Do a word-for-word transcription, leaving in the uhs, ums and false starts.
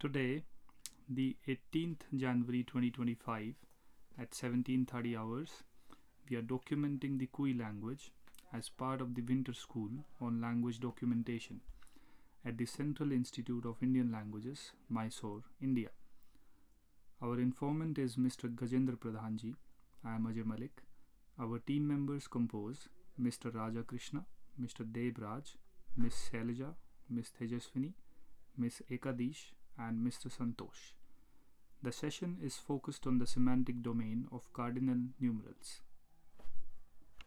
Today, the eighteenth January twenty twenty-five at seventeen thirty hours, we are documenting the Kui language as part of the Winter School on Language Documentation at the Central Institute of Indian Languages, Mysore, India. Our informant is Mister Gajendra Pradhanji. I am Ajay Malik. Our team members compose Mister Raja Krishna, Mister Deb Raj, Miss Shailaja, Miss Tejaswini, Miss Ekadish, and Mister Santosh. The session is focused on the semantic domain of cardinal numerals.